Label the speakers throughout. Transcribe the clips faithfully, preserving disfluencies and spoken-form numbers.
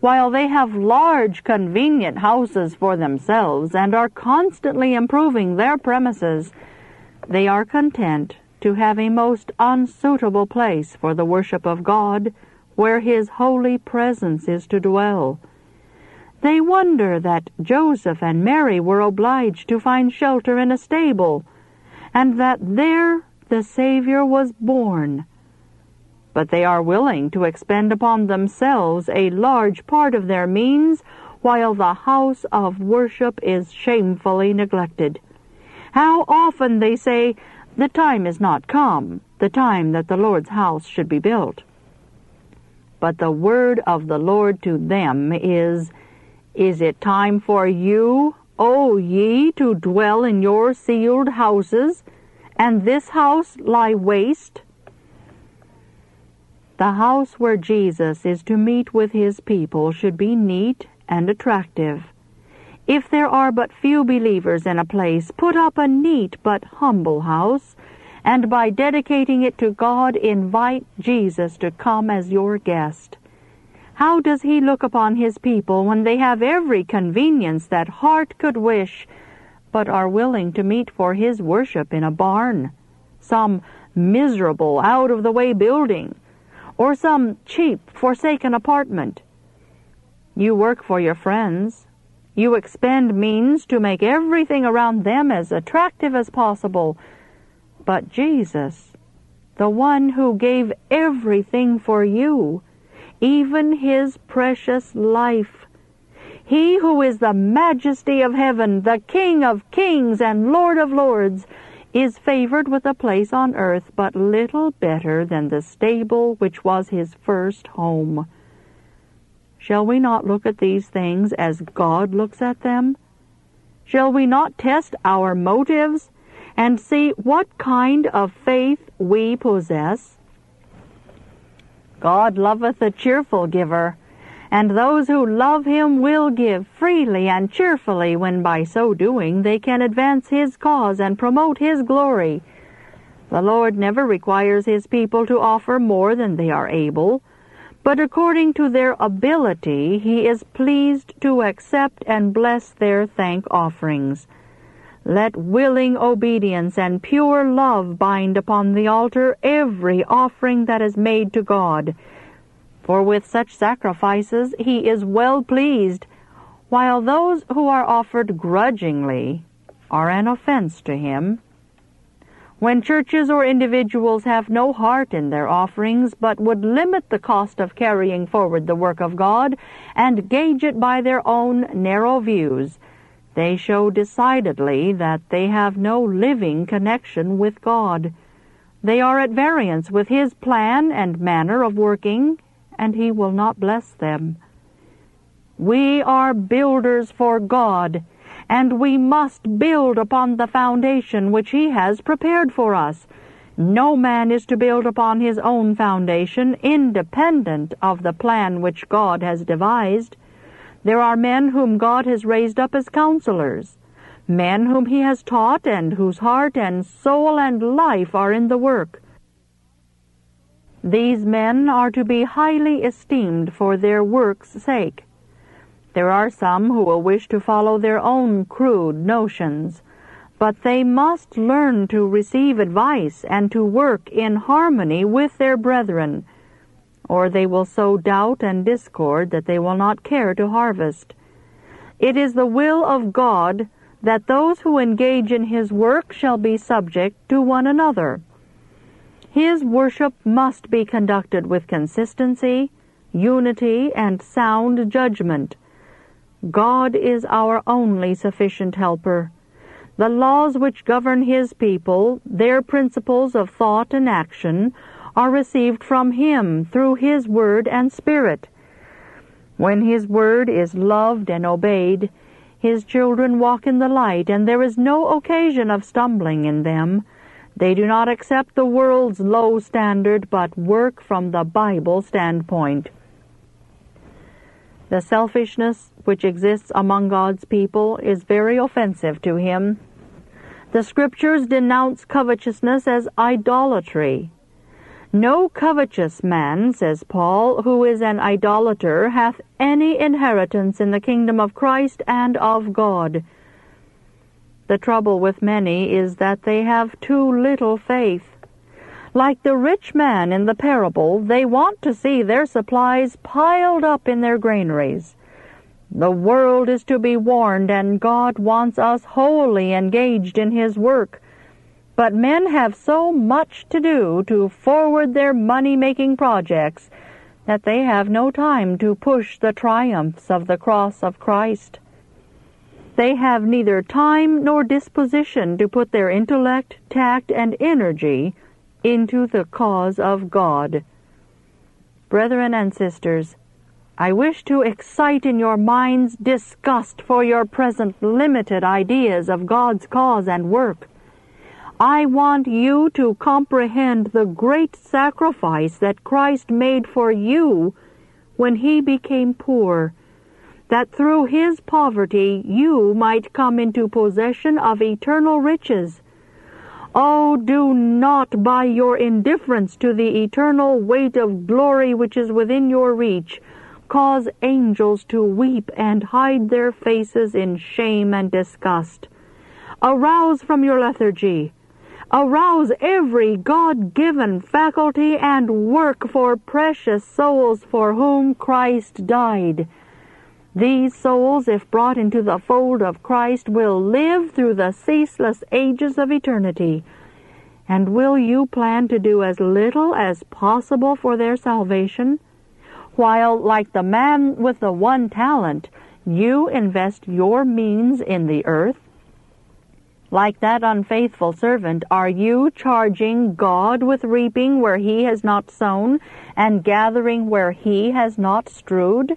Speaker 1: while they have large, convenient houses for themselves and are constantly improving their premises, they are content to have a most unsuitable place for the worship of God, where His holy presence is to dwell. They wonder that Joseph and Mary were obliged to find shelter in a stable, and that there the Savior was born. But they are willing to expend upon themselves a large part of their means, while the house of worship is shamefully neglected. How often they say, "The time is not come, the time that the Lord's house should be built." But the word of the Lord to them is, "Is it time for you, O ye, to dwell in your sealed houses, and this house lie waste?" The house where Jesus is to meet with His people should be neat and attractive. If there are but few believers in a place, put up a neat but humble house, and by dedicating it to God, invite Jesus to come as your guest. How does He look upon His people when they have every convenience that heart could wish, but are willing to meet for His worship in a barn, some miserable, out-of-the-way building, or some cheap, forsaken apartment? You work for your friends. You expend means to make everything around them as attractive as possible. But Jesus, the one who gave everything for you, even His precious life, He who is the majesty of heaven, the King of kings and Lord of lords, is favored with a place on earth but little better than the stable which was His first home. Shall we not look at these things as God looks at them? Shall we not test our motives and see what kind of faith we possess? God loveth a cheerful giver, and those who love Him will give freely and cheerfully when by so doing they can advance His cause and promote His glory. The Lord never requires His people to offer more than they are able, but according to their ability He is pleased to accept and bless their thank offerings. Let willing obedience and pure love bind upon the altar every offering that is made to God, for with such sacrifices He is well pleased, while those who are offered grudgingly are an offense to Him. When churches or individuals have no heart in their offerings, but would limit the cost of carrying forward the work of God and gauge it by their own narrow views, they show decidedly that they have no living connection with God. They are at variance with His plan and manner of working, and He will not bless them. We are builders for God, and we must build upon the foundation which He has prepared for us. No man is to build upon his own foundation, independent of the plan which God has devised. There are men whom God has raised up as counselors, men whom He has taught and whose heart and soul and life are in the work. These men are to be highly esteemed for their work's sake. There are some who will wish to follow their own crude notions, but they must learn to receive advice and to work in harmony with their brethren, or they will sow doubt and discord that they will not care to harvest. It is the will of God that those who engage in His work shall be subject to one another. His worship must be conducted with consistency, unity, and sound judgment. God is our only sufficient helper. The laws which govern His people, their principles of thought and action, are received from Him through His Word and Spirit. When His Word is loved and obeyed, His children walk in the light, and there is no occasion of stumbling in them. They do not accept the world's low standard, but work from the Bible standpoint. The selfishness which exists among God's people is very offensive to Him. The Scriptures denounce covetousness as idolatry. No covetous man, says Paul, who is an idolater, hath any inheritance in the kingdom of Christ and of God. The trouble with many is that they have too little faith. Like the rich man in the parable, they want to see their supplies piled up in their granaries. The world is to be warned, and God wants us wholly engaged in His work. But men have so much to do to forward their money-making projects that they have no time to push the triumphs of the cross of Christ. They have neither time nor disposition to put their intellect, tact, and energy into the cause of God. Brethren and sisters, I wish to excite in your minds disgust for your present limited ideas of God's cause and work. I want you to comprehend the great sacrifice that Christ made for you when He became poor, that through His poverty you might come into possession of eternal riches. Oh, do not, by your indifference to the eternal weight of glory which is within your reach, cause angels to weep and hide their faces in shame and disgust. Arouse from your lethargy. Arouse every God-given faculty and work for precious souls for whom Christ died. These souls, if brought into the fold of Christ, will live through the ceaseless ages of eternity. And will you plan to do as little as possible for their salvation, while, like the man with the one talent, you invest your means in the earth? Like that unfaithful servant, are you charging God with reaping where He has not sown, and gathering where He has not strewed?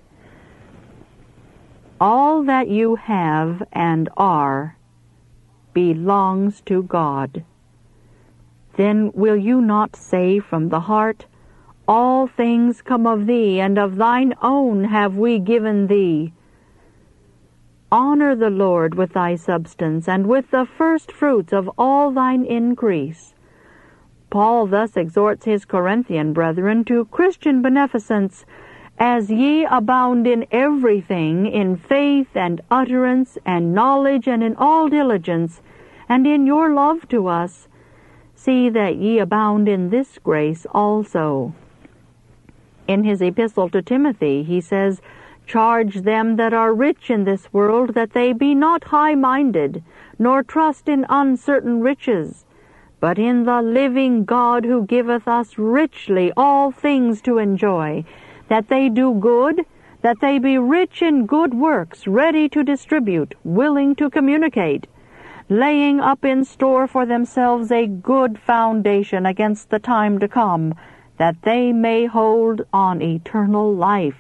Speaker 1: All that you have and are belongs to God. Then will you not say from the heart, All things come of Thee, and of Thine own have we given Thee? Honor the Lord with thy substance, and with the first fruits of all thine increase. Paul thus exhorts his Corinthian brethren to Christian beneficence, as ye abound in everything, in faith and utterance and knowledge and in all diligence, and in your love to us, see that ye abound in this grace also. In his epistle to Timothy he says, Charge them that are rich in this world that they be not high-minded, nor trust in uncertain riches, but in the living God who giveth us richly all things to enjoy, that they do good, that they be rich in good works, ready to distribute, willing to communicate, laying up in store for themselves a good foundation against the time to come, that they may hold on eternal life.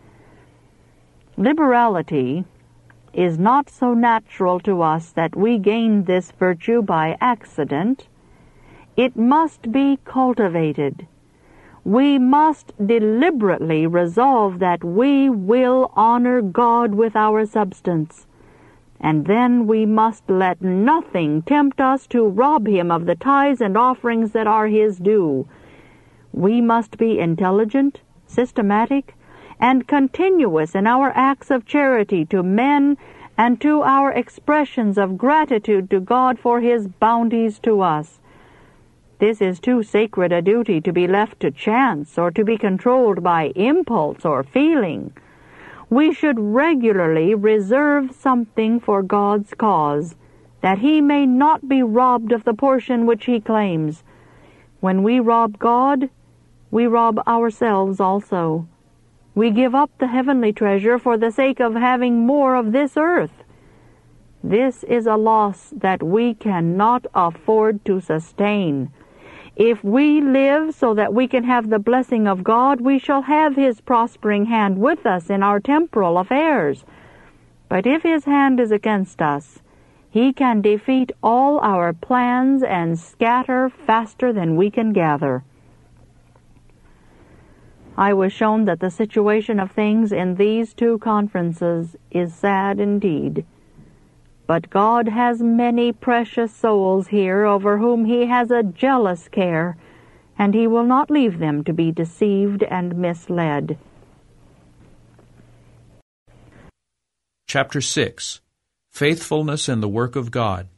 Speaker 1: Liberality is not so natural to us that we gain this virtue by accident. It must be cultivated. We must deliberately resolve that we will honor God with our substance, and then we must let nothing tempt us to rob Him of the tithes and offerings that are His due. We must be intelligent, systematic, and continuous in our acts of charity to men and to our expressions of gratitude to God for His bounties to us. This is too sacred a duty to be left to chance or to be controlled by impulse or feeling. We should regularly reserve something for God's cause, that He may not be robbed of the portion which He claims. When we rob God, we rob ourselves also. We give up the heavenly treasure for the sake of having more of this earth. This is a loss that we cannot afford to sustain. If we live so that we can have the blessing of God, we shall have His prospering hand with us in our temporal affairs. But if His hand is against us, He can defeat all our plans and scatter faster than we can gather. I was shown that the situation of things in these two conferences is sad indeed. But God has many precious souls here over whom He has a jealous care, and he will not leave them to be deceived and misled.
Speaker 2: Chapter six. Faithfulness in the Work of God.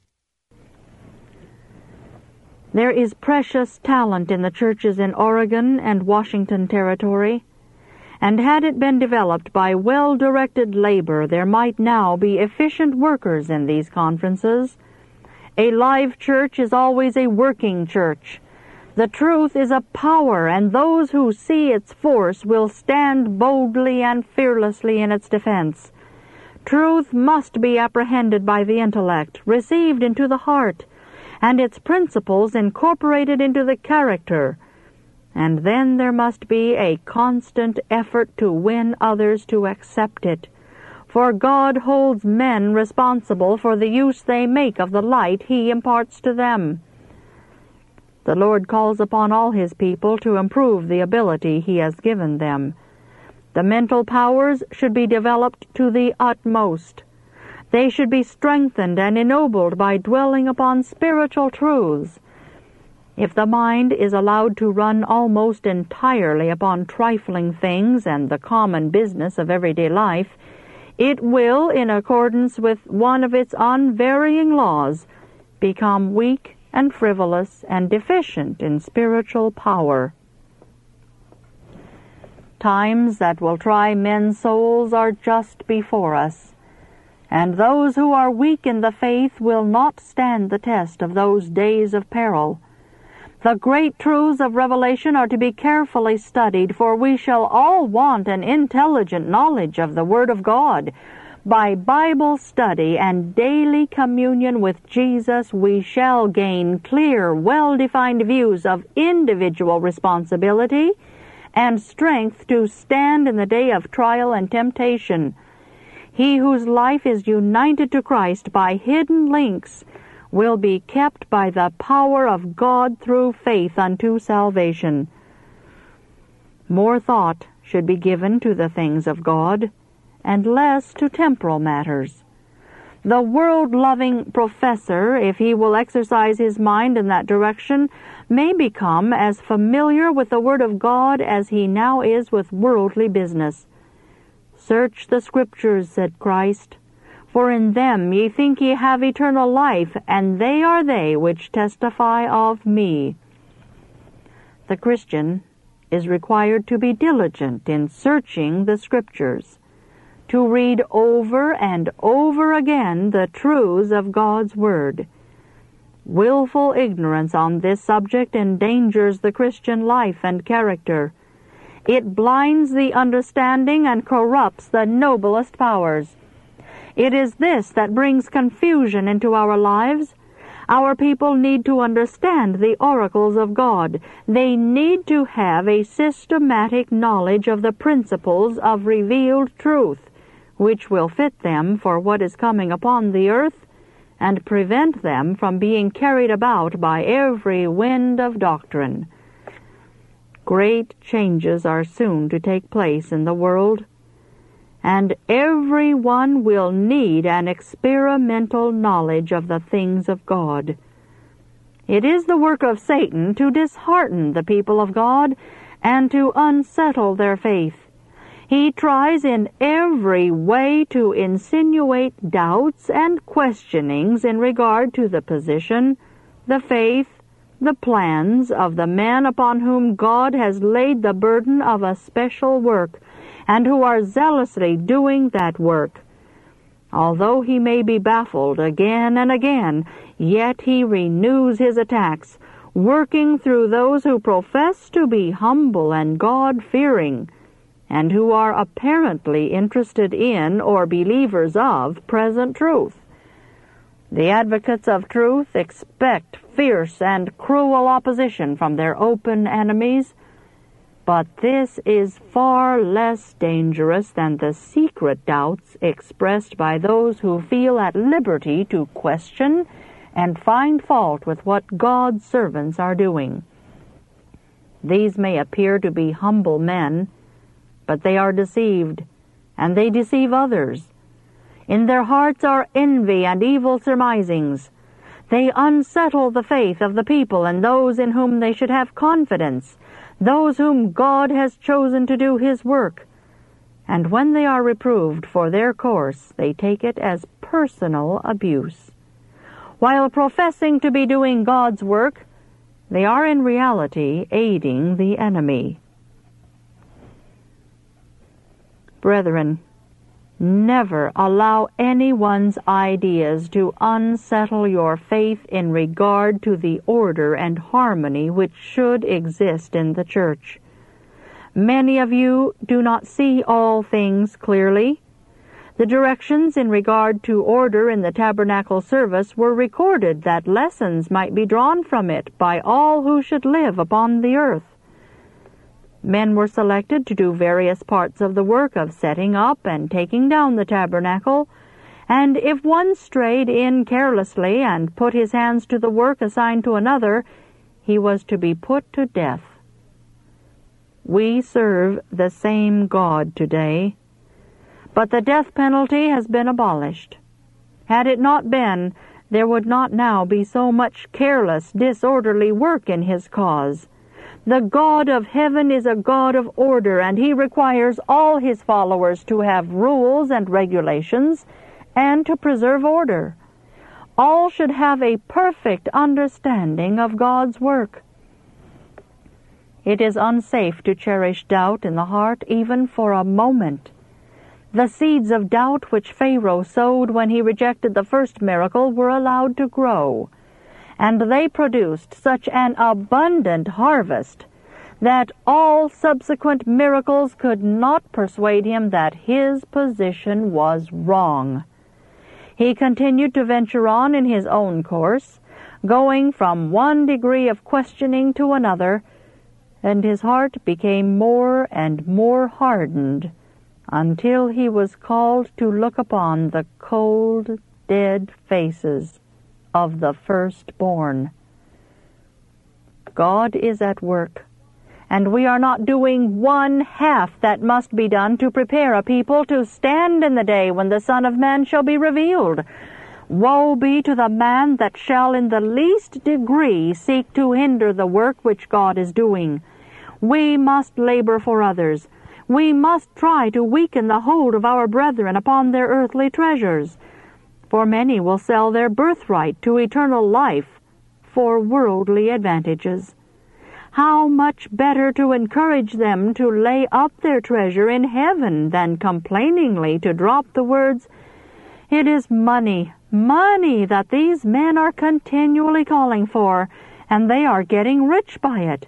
Speaker 1: There is precious talent in the churches in Oregon and Washington Territory, and had it been developed by well-directed labor, there might now be efficient workers in these conferences. A live church is always a working church. The truth is a power, and those who see its force will stand boldly and fearlessly in its defense. Truth must be apprehended by the intellect, received into the heart, and its principles incorporated into the character. And then there must be a constant effort to win others to accept it, for God holds men responsible for the use they make of the light He imparts to them. The Lord calls upon all His people to improve the ability He has given them. The mental powers should be developed to the utmost. They should be strengthened and ennobled by dwelling upon spiritual truths. If the mind is allowed to run almost entirely upon trifling things and the common business of everyday life, it will, in accordance with one of its unvarying laws, become weak and frivolous and deficient in spiritual power. Times that will try men's souls are just before us, and those who are weak in the faith will not stand the test of those days of peril. The great truths of Revelation are to be carefully studied, for we shall all want an intelligent knowledge of the Word of God. By Bible study and daily communion with Jesus, we shall gain clear, well-defined views of individual responsibility and strength to stand in the day of trial and temptation. He whose life is united to Christ by hidden links will be kept by the power of God through faith unto salvation. More thought should be given to the things of God, and less to temporal matters. The world-loving professor, if he will exercise his mind in that direction, may become as familiar with the Word of God as he now is with worldly business. Search the Scriptures, said Christ, for in them ye think ye have eternal life, and they are they which testify of me. The Christian is required to be diligent in searching the Scriptures, to read over and over again the truths of God's Word. Willful ignorance on this subject endangers the Christian life and character. It blinds the understanding and corrupts the noblest powers. It is this that brings confusion into our lives. Our people need to understand the oracles of God. They need to have a systematic knowledge of the principles of revealed truth, which will fit them for what is coming upon the earth and prevent them from being carried about by every wind of doctrine. Great changes are soon to take place in the world, and every one will need an experimental knowledge of the things of God. It is the work of Satan to dishearten the people of God and to unsettle their faith. He tries in every way to insinuate doubts and questionings in regard to the position, the faith, the plans of the men upon whom God has laid the burden of a special work, and who are zealously doing that work. Although he may be baffled again and again, yet he renews his attacks, working through those who profess to be humble and God-fearing, and who are apparently interested in or believers of present truth. The advocates of truth expect fierce and cruel opposition from their open enemies, but this is far less dangerous than the secret doubts expressed by those who feel at liberty to question and find fault with what God's servants are doing. These may appear to be humble men, but they are deceived, and they deceive others. In their hearts are envy and evil surmisings. They unsettle the faith of the people and those in whom they should have confidence, those whom God has chosen to do His work. And when they are reproved for their course, they take it as personal abuse. While professing to be doing God's work, they are in reality aiding the enemy. Brethren, never allow anyone's ideas to unsettle your faith in regard to the order and harmony which should exist in the church. Many of you do not see all things clearly. The directions in regard to order in the tabernacle service were recorded that lessons might be drawn from it by all who should live upon the earth. Men were selected to do various parts of the work of setting up and taking down the tabernacle, and if one strayed in carelessly and put his hands to the work assigned to another, he was to be put to death. We serve the same God today, but the death penalty has been abolished. Had it not been, there would not now be so much careless, disorderly work in His cause. The God of heaven is a God of order, and He requires all His followers to have rules and regulations and to preserve order. All should have a perfect understanding of God's work. It is unsafe to cherish doubt in the heart even for a moment. The seeds of doubt which Pharaoh sowed when he rejected the first miracle were allowed to grow, and they produced such an abundant harvest that all subsequent miracles could not persuade him that his position was wrong. He continued to venture on in his own course, going from one degree of questioning to another, and his heart became more and more hardened until he was called to look upon the cold, dead faces of the firstborn. God is at work, and we are not doing one half that must be done to prepare a people to stand in the day when the Son of Man shall be revealed. Woe be to the man that shall in the least degree seek to hinder the work which God is doing. We must labor for others. We must try to weaken the hold of our brethren upon their earthly treasures, for many will sell their birthright to eternal life for worldly advantages. How much better to encourage them to lay up their treasure in heaven than complainingly to drop the words, "It is money, money that these men are continually calling for, and they are getting rich by it."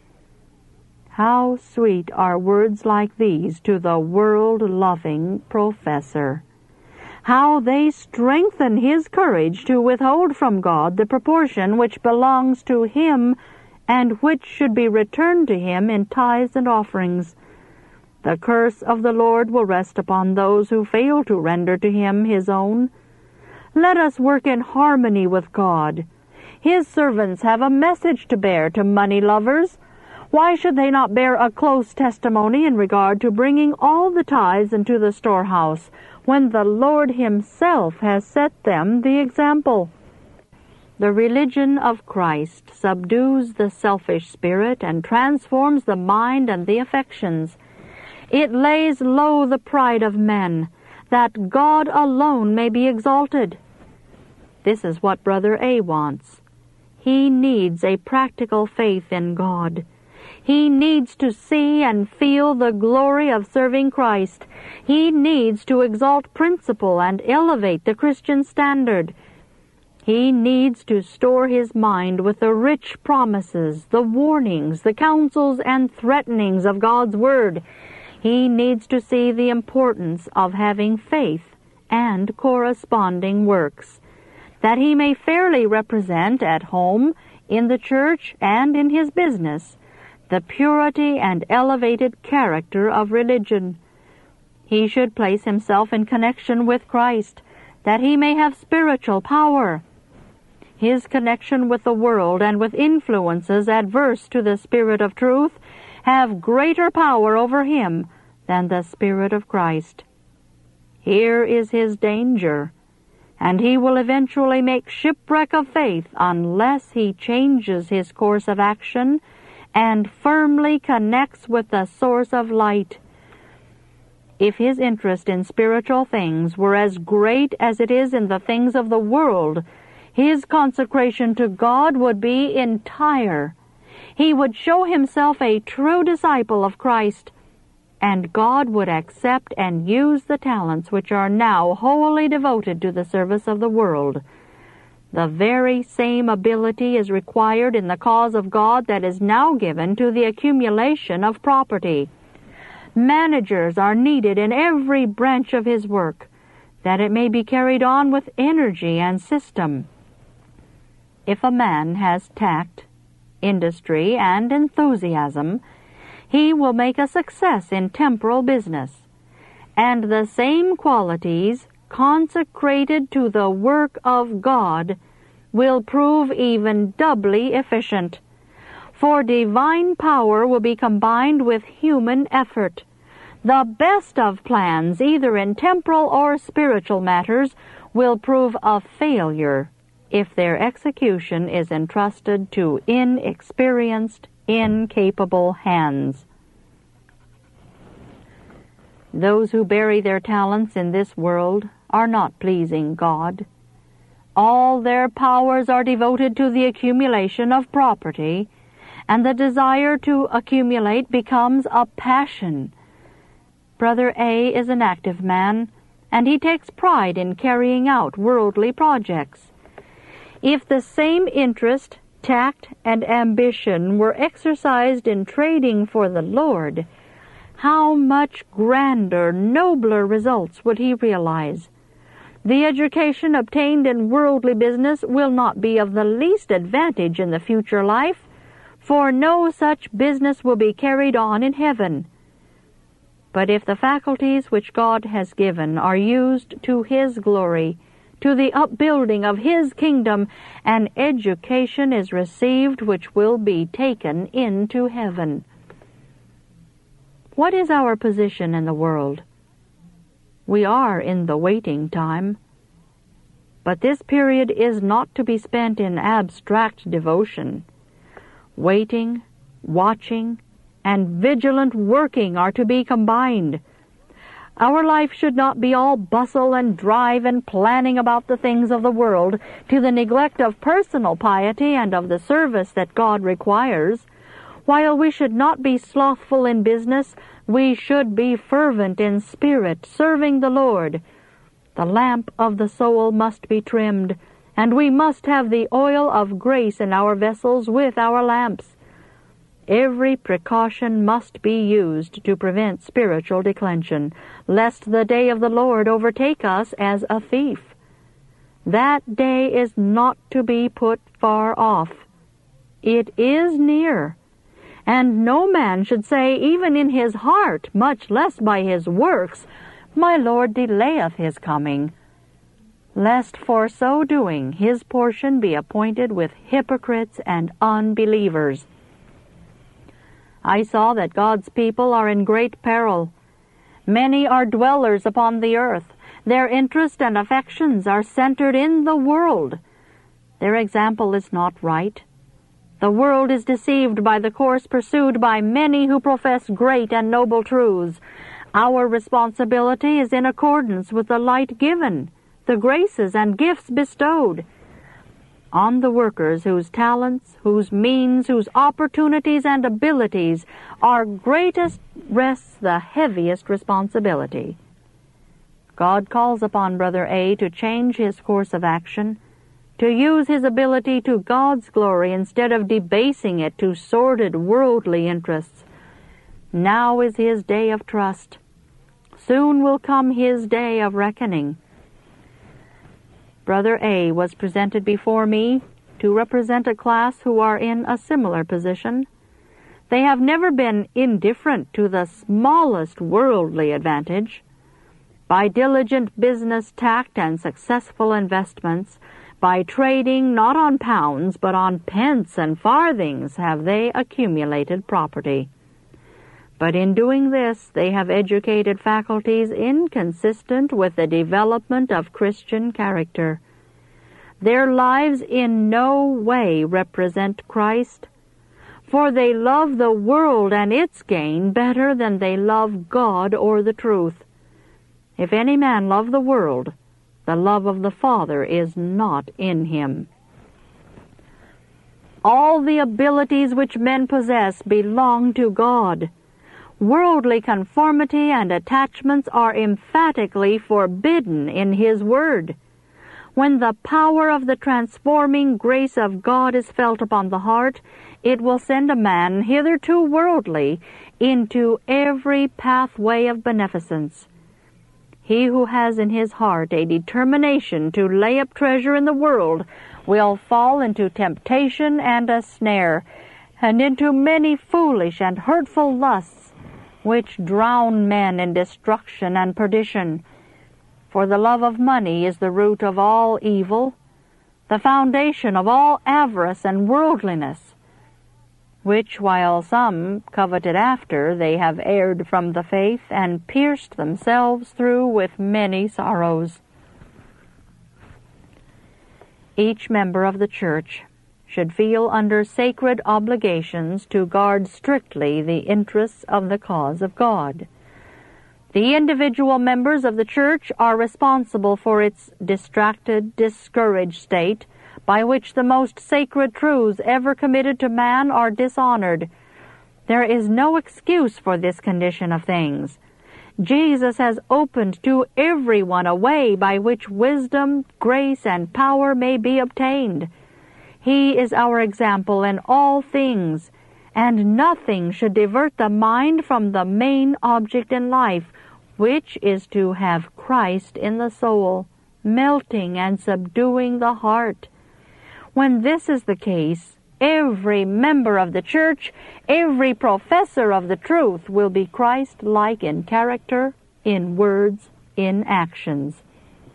Speaker 1: How sweet are words like these to the world-loving professor! How they strengthen his courage to withhold from God the proportion which belongs to Him and which should be returned to Him in tithes and offerings. The curse of the Lord will rest upon those who fail to render to Him His own. Let us work in harmony with God. His servants have a message to bear to money lovers. Why should they not bear a close testimony in regard to bringing all the tithes into the storehouse, when the Lord Himself has set them the example? The religion of Christ subdues the selfish spirit and transforms the mind and the affections. It lays low the pride of men, that God alone may be exalted. This is what Brother A wants. He needs a practical faith in God. He needs to see and feel the glory of serving Christ. He needs to exalt principle and elevate the Christian standard. He needs to store his mind with the rich promises, the warnings, the counsels and threatenings of God's Word. He needs to see the importance of having faith and corresponding works, that he may fairly represent at home, in the church, and in his business the purity and elevated character of religion. He should place himself in connection with Christ, that he may have spiritual power. His connection with the world and with influences adverse to the Spirit of truth have greater power over him than the Spirit of Christ. Here is his danger, and he will eventually make shipwreck of faith unless he changes his course of action and firmly connects with the source of light. If his interest in spiritual things were as great as it is in the things of the world, his consecration to God would be entire. He would show himself a true disciple of Christ, and God would accept and use the talents which are now wholly devoted to the service of the world. The very same ability is required in the cause of God that is now given to the accumulation of property. Managers are needed in every branch of his work, that it may be carried on with energy and system. If a man has tact, industry, and enthusiasm, he will make a success in temporal business, and the same qualities consecrated to the work of God will prove even doubly efficient. For divine power will be combined with human effort. The best of plans, either in temporal or spiritual matters, will prove a failure if their execution is entrusted to inexperienced, incapable hands. Those who bury their talents in this world are not pleasing God. All their powers are devoted to the accumulation of property, and the desire to accumulate becomes a passion. Brother A is an active man, and he takes pride in carrying out worldly projects. If the same interest, tact, and ambition were exercised in trading for the Lord, how much grander, nobler results would he realize? The education obtained in worldly business will not be of the least advantage in the future life, for no such business will be carried on in heaven. But if the faculties which God has given are used to His glory, to the upbuilding of His kingdom, an education is received which will be taken into heaven. What is our position in the world? We are in the waiting time. But this period is not to be spent in abstract devotion. Waiting, watching, and vigilant working are to be combined. Our life should not be all bustle and drive and planning about the things of the world, to the neglect of personal piety and of the service that God requires. While we should not be slothful in business, we should be fervent in spirit, serving the Lord. The lamp of the soul must be trimmed, and we must have the oil of grace in our vessels with our lamps. Every precaution must be used to prevent spiritual declension, lest the day of the Lord overtake us as a thief. That day is not to be put far off. It is near, and no man should say even in his heart, much less by his works, My Lord delayeth his coming, lest for so doing his portion be appointed with hypocrites and unbelievers. I saw that God's people are in great peril. Many are dwellers upon the earth. Their interest and affections are centered in the world. Their example is not right. The world is deceived by the course pursued by many who profess great and noble truths. Our responsibility is in accordance with the light given, the graces and gifts bestowed. On the workers whose talents, whose means, whose opportunities and abilities are greatest rests the heaviest responsibility. God calls upon Brother A to change his course of action, to use his ability to God's glory instead of debasing it to sordid worldly interests. Now is his day of trust. Soon will come his day of reckoning. Brother A was presented before me to represent a class who are in a similar position. They have never been indifferent to the smallest worldly advantage. By diligent business tact and successful investments, by trading not on pounds but on pence and farthings, have they accumulated property. But in doing this, they have educated faculties inconsistent with the development of Christian character. Their lives in no way represent Christ, for they love the world and its gain better than they love God or the truth. If any man love the world, the love of the Father is not in him. All the abilities which men possess belong to God. Worldly conformity and attachments are emphatically forbidden in His Word. When the power of the transforming grace of God is felt upon the heart, it will send a man hitherto worldly into every pathway of beneficence. He who has in his heart a determination to lay up treasure in the world will fall into temptation and a snare, and into many foolish and hurtful lusts, which drown men in destruction and perdition. For the love of money is the root of all evil, the foundation of all avarice and worldliness, which while some coveted after, they have erred from the faith, and pierced themselves through with many sorrows. Each member of the church should feel under sacred obligations to guard strictly the interests of the cause of God. The individual members of the church are responsible for its distracted, discouraged state, by which the most sacred truths ever committed to man are dishonored. There is no excuse for this condition of things. Jesus has opened to everyone a way by which wisdom, grace, and power may be obtained. He is our example in all things, and nothing should divert the mind from the main object in life, which is to have Christ in the soul, melting and subduing the heart. When this is the case, every member of the church, every professor of the truth will be Christ-like in character, in words, in actions.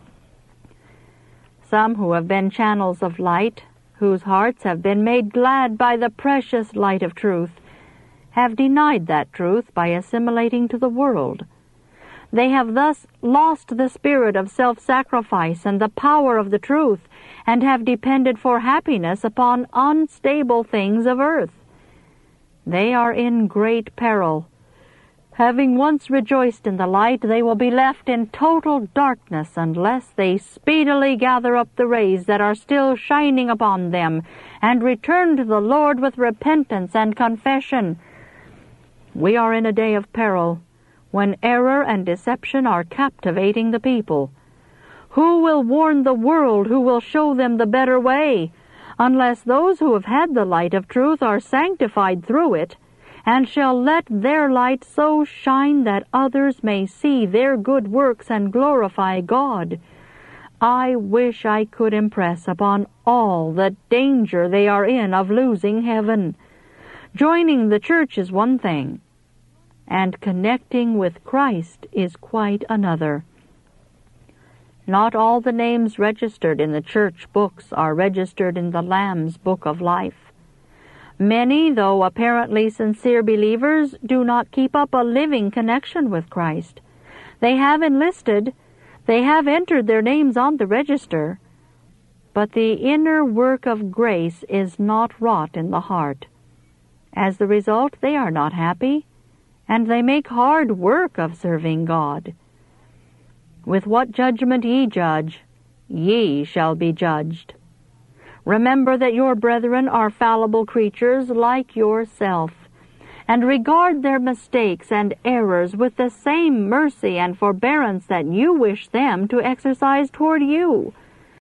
Speaker 1: Some who have been channels of light, whose hearts have been made glad by the precious light of truth, have denied that truth by assimilating to the world. They have thus lost the spirit of self-sacrifice and the power of the truth, and have depended for happiness upon unstable things of earth. They are in great peril. Having once rejoiced in the light, they will be left in total darkness unless they speedily gather up the rays that are still shining upon them, and return to the Lord with repentance and confession. We are in a day of peril, when error and deception are captivating the people. Who will warn the world? Who will show them the better way? Unless those who have had the light of truth are sanctified through it, and shall let their light so shine that others may see their good works and glorify God. I wish I could impress upon all the danger they are in of losing heaven. Joining the church is one thing, and connecting with Christ is quite another. Not all the names registered in the church books are registered in the Lamb's book of life. Many, though apparently sincere believers, do not keep up a living connection with Christ. They have enlisted, they have entered their names on the register, but the inner work of grace is not wrought in the heart. As the result, they are not happy, and they make hard work of serving God. With what judgment ye judge, ye shall be judged. Remember that your brethren are fallible creatures like yourself, and regard their mistakes and errors with the same mercy and forbearance that you wish them to exercise toward you.